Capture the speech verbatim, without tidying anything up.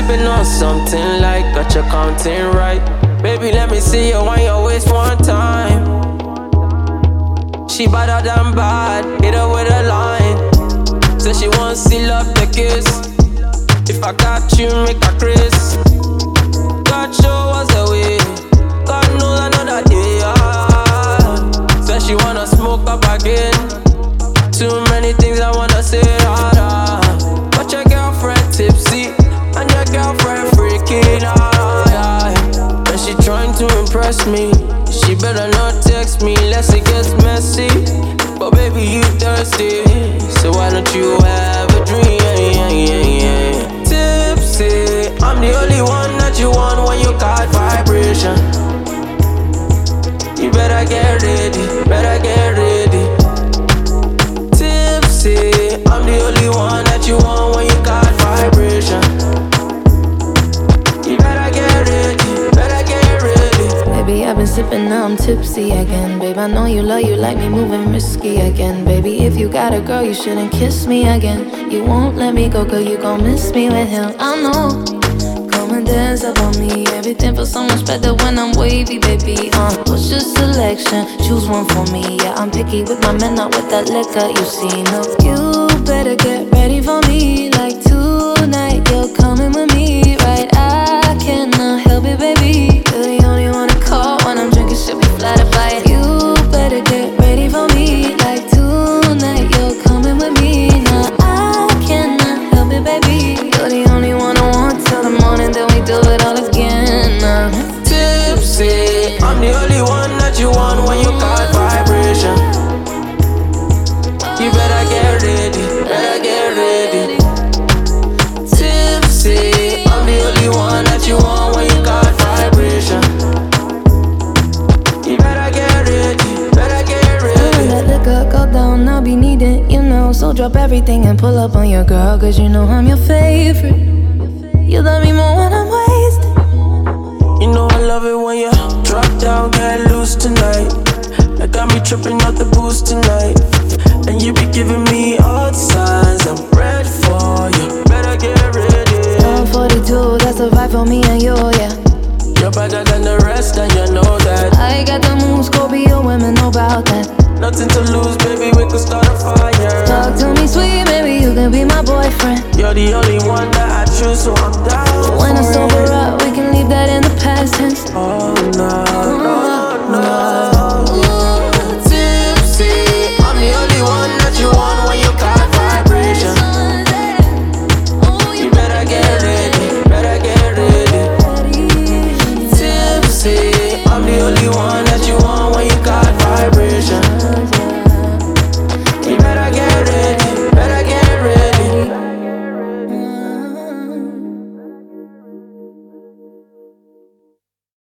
sipping on something like got your counting right. Baby, let me see you on your waist one time. She better than bad, hit her with a line. Say she wants to love the kiss. If I got you, make her Chris. God show us the way. God knows another day. Ah. Say she wanna smoke up again. Too many things I wanna say. Ah, ah. But your girlfriend tipsy and your girlfriend freaking out. And she trying to impress me. She better not text me unless it gets messy. But baby, you thirsty, so why don't you have a dream? Tipsy, I'm the only one that you want when you got vibration. You better get ready, better get ready. Tipsy, I'm the only one that you want when you got vibration. You better get ready, better get ready. Baby, I've been sipping, now I'm tipsy again. Babe, I know you love, you like me moving risky again. Baby, if you got a girl, you shouldn't kiss me again. You won't let me go, girl, you gon' miss me with him. I know. Come and dance up on me. Everything feels so much better when I'm wavy, baby. Uh, what's your selection? Choose one for me. Yeah, I'm picky with my men, not with that liquor. You see, no, you better get ready for me. Like tonight, you're coming with me, right? I cannot help it, baby. You're the only one to call when I'm drinking. Should be flattered by it. You better get ready for me. Like tonight, you're coming with me. Now I cannot help it, baby. You're the only one I want till the morning, then we do it all again. Uh. Tipsy, I'm the only one that you want when you got vibration. You better get ready, better get ready. Tipsy, I'm the only one that you want when you got vibration. You better get ready, better get ready. Let liquor go down, I'll be needing, you know. So drop everything and pull up on your girl, cause you know I'm your favorite. You love me more when I'm wasted. You know I love it when you drop down, get loose tonight. That got me tripping out the boost tonight. And you be giving me all the signs, I'm ready for you. Better get ready. I'm forty-two, that's the vibe for me and you, yeah. You're better than the rest and you know that. I got the moves, Scorpio women know about that. Nothing to lose, baby, we could start a fire. Talk to me sweet, baby, you can be my boyfriend. You're the only one that I choose, so I'm